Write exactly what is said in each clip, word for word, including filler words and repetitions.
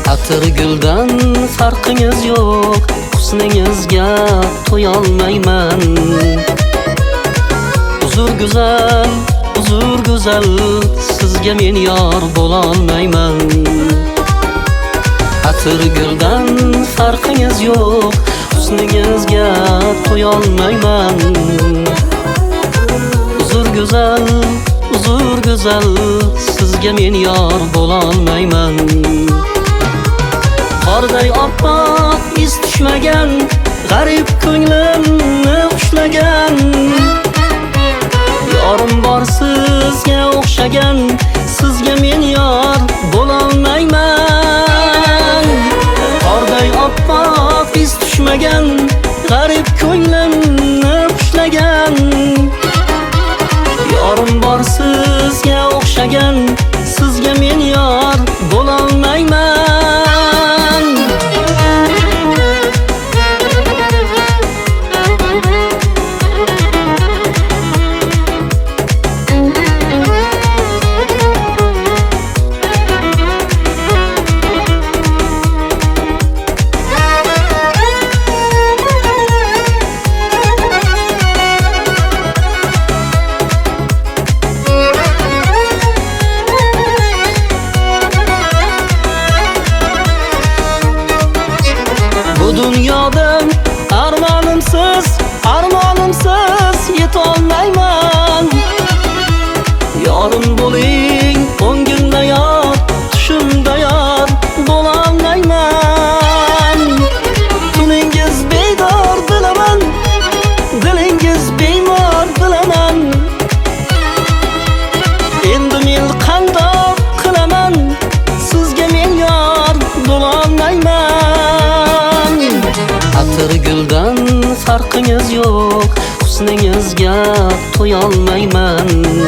Atir guldan farqingiz yo'q, husningizga to'yolmayman. Uzr go'zal, uzr go'zal, sizga men yor bo'lolmayman. Atir guldan farqingiz yo'q, husningizga to'yolmayman. Uzr go'zal, uzr go'zal, sizga men yor bo'lolmayman. Qorday oppoq iz tushmagan, g'arib ko'nglimni ushlagan. Yorim bor sizga o'xshagan, sizga men yor bo'lolmayman. Qorday oppoq iz tushmagan, g'arib ko'nglimni ushlagan. Yorim bor sizga o'xshagan, sizga men yor bo'lolmayman. Bu dunyoda armonimsiz, armonimsiz yetolmayman. Yorim bo'ling, o'ngimda yor, tushimda yor bo'lolmayman. Tuningiz bedor bilaman, dilingiz bemor bilaman. Endi men qandoq qilaman, sizga men yor bo'lolmayman. Atir guldan farqingiz yo'q, husningizga to'yolmayman.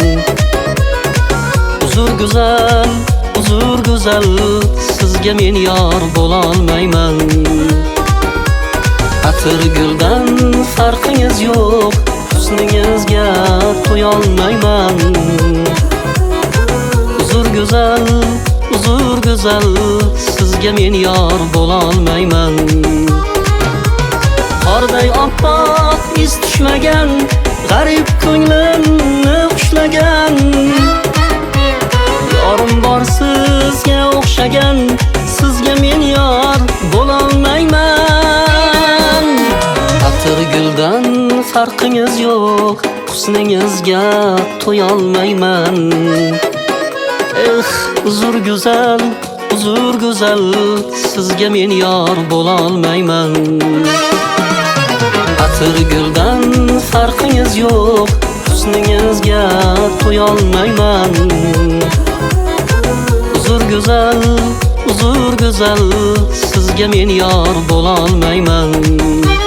Uzr go'zal, uzr go'zal, sizga men yor bo'lolmayman. Atir guldan farqingiz yo'q, husningizga to'yolmayman. Uzr go'zal, uzr go'zal, sizga men yor bo'lolmayman. Qorday oppoq iz tushmagan, g'arib ko'nglimni ushlagan. Yorim bor sizga o'xshagan, sizga men yor bo'lolmayman. Atir guldan farqingiz yo'q, husningizga to'yolmayman. Eh, uzr go'zal, uzr go'zal, sizga men yor bo'lolmayman. Atir guldan farqingiz yo'q, husningizga to'yolmayman. Uzr go'zal, uzr go'zal, sizga men yor bo'lolmayman.